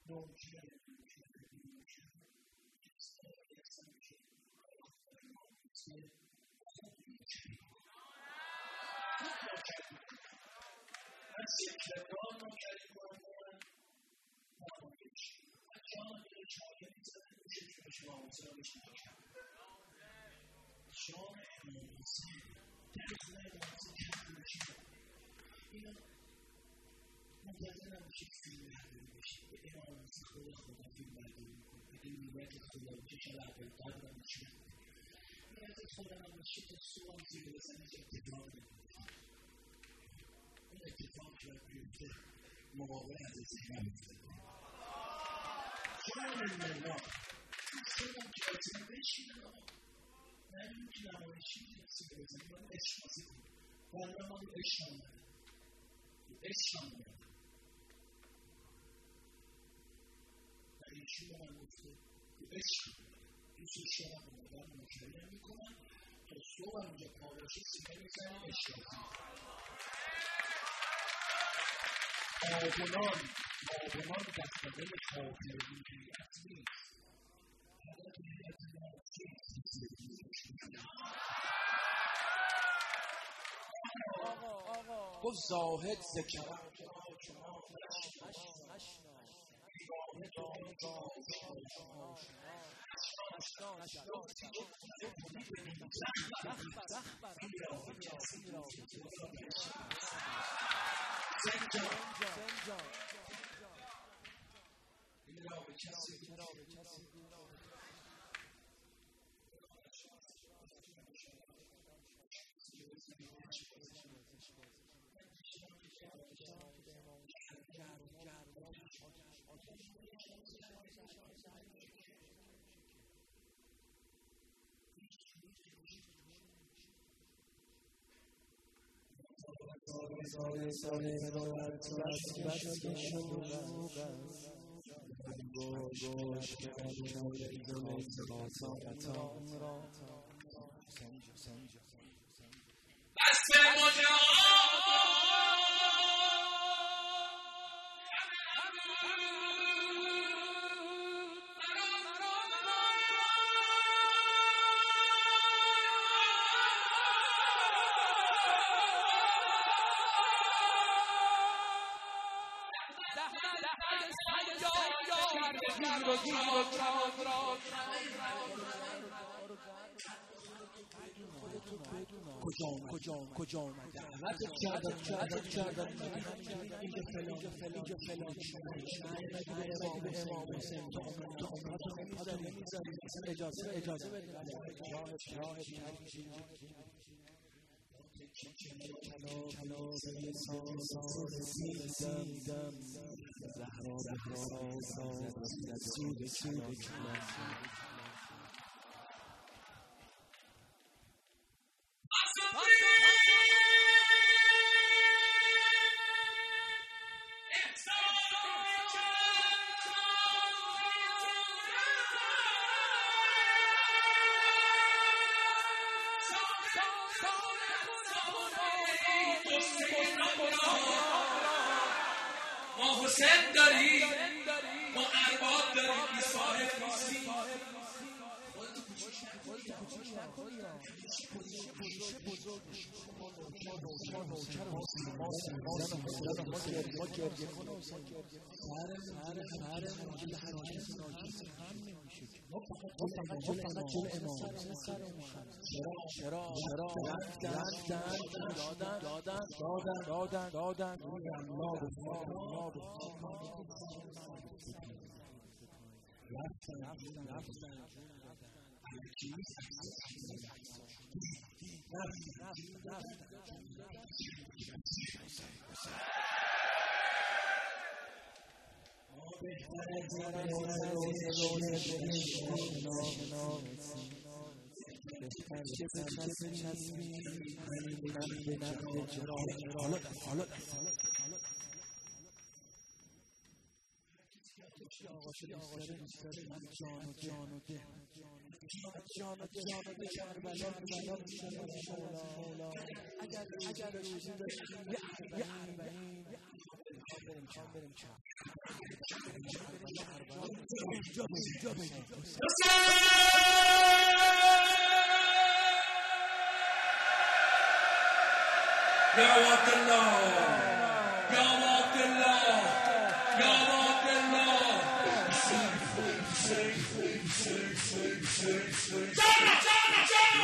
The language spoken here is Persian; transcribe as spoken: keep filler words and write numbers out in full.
ممکنه من سکرگان رو کریم بارمون نامونش من جان به چاقه میزنه میشه که شما آموزه بشنید شام اماموزی دخل اماموزی کرده بشید اینا مدرده نمیشه فیلم برداری بشید به اماموزی خدا خدا فیلم برداری میکنه به نیت خدا بشه شلعه قد نمیشه نیت خدا نمیشه تا سوام زیر بزنید اتفاق نمیشه این اتفاق شاید بیفته مقابل عزیزی نمیفته جان الله سوام که بزنید بشید من این نمایشی کسی که بزنید من عشق بازی کنم ولی من عشق هم دارم عشق هم دارم و ایشون به من گفته عشق هم دارم دوست شما بودن مشاهده نمی کنم تا صبح هم اونجا پاوشی سیگه میزنم عشق هم معاونان معاونان دستگاه خاطر میگیریت نیست حالا که هیئت نازی گفت زاهد ذکرم ساله ساله دارد تو از بس که شروعم گوش گوش که کنشوی دل ساتم را بس مجا کجا کجا آمد دعوتت کردم دعوتت کردم اینجا فلان اینجا فلان نگی به امام حسین تو عمرتو نمیزنی اجازه اجازه بده راه راه کلا به ساز سیدم زهرا زهرا سود سود کلا ما حسین داری ما ارباب داری بی صاحب نیستی خودتو کوچیک نکنی بزرگ ما نوکر حسین ما زن ما گریه کنه حسین سر سر مجل حراکت ناکیز هم نمیشه ما فقط جل امام چرا چرا دادن دادن دادن دادن دادن دادن رفتن رفتن رفتن آقا شد دوست داره من جان و جان و ده جان و جان و ده کربلا کربلا مولا مولا اگر اگر روزی داشتیم یه اربعین Ya Abdullah, Ya Abdullah, Ya Abdullah. Sana, sana, sana,